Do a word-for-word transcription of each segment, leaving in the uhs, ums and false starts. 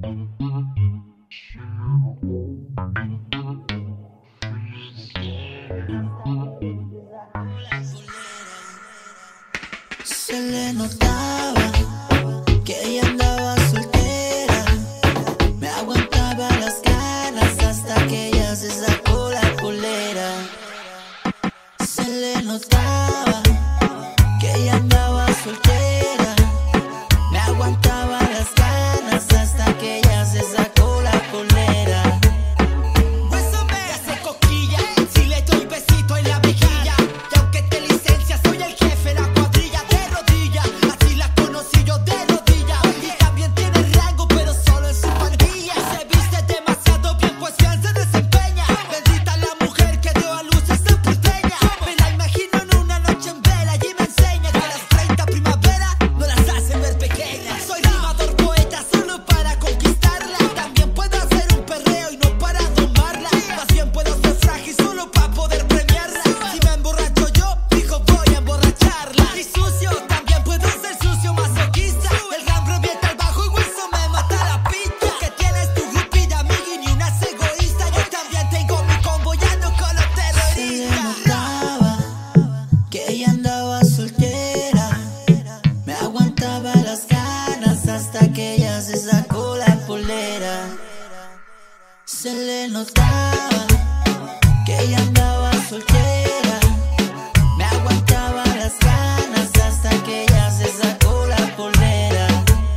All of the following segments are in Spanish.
Se le notaba que ella andaba soltera, me aguantaba las ganas hasta que ella se sacó la polera. Se le notaba que ella andaba soltera, me aguantaba las ganas hasta que ella se sacó la polera. Eso me hace coquilla si le doy besito en la mejilla. Y aunque te licencia, soy el jefe, la cuadrilla de rodillas. Así la conocí yo de rodillas. Y también tiene rango, pero solo en su pandilla. Se viste demasiado bien, pues bien se desempeña. Bendita la mujer que dio a luz esa porteña. Me la imagino en una noche en vela y me enseña que las treinta primaveras no las hacen ver pequeñas. Soy rimador poeta solo para conquistarla. También puedo hacer un perreo y no para domarla. Más bien puedo ser frágil solo para poder premiarla. Si me emborracho yo, fijo voy a emborracharla. Y sucio, también puedo ser sucio masoquista. El ram revienta el bajo y hueso me mata la pista. Que tienes tu grupilla, amigui, ni una egoísta. Yo también tengo mi combo, ya no con los Se le terroristas. notaba que ella andaba soltera, me aguantaba las ganas hasta que ella se sacó la polera. Se le notaba que ella andaba soltera, me aguantaba las ganas hasta que ella se sacó la polera.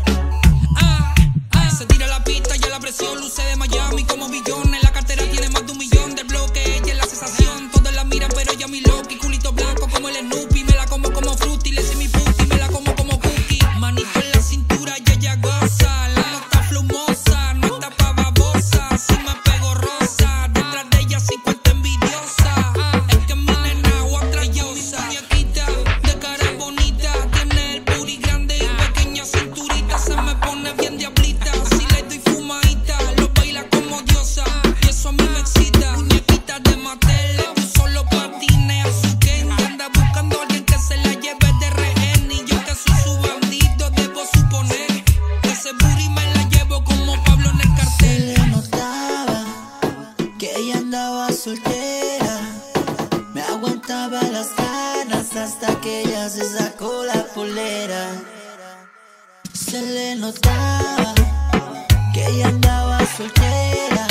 Ah, ah, se tira la pista y a la presión luce de Miami como billones. La cartera tiene más de un millón del bloque. Ella es la sensación, todos la miran, pero ella mi loki. Culito blanco como el Snoopy. Me la como como fruity, le sé mi pussy, me la como como cookie. Manito en la cintura y ella goza. La nota flumosa, no está pa' babosa. Si me pego rosa, detrás de ella sí cuenta envidiosa. Ah, es que mi nena otra yosa. Muñequita de cara bonita, tiene el booty grande y pequeña cinturita. Se me pone bien diablita, si le doy fumadita, lo baila como diosa. Y eso a mí me excita. Muñequita de Mattel, le puso los patines a su Ken. Y anda buscando a alguien que se la lleve de rehén. Y yo que soy su bandido, debo suponer que ese booty me la llevo como Pablo en el Se cartel. le notaba que ella andaba soltera, me aguantaba las ganas hasta que ella se sacó la polera. Se le notaba que ella andaba soltera,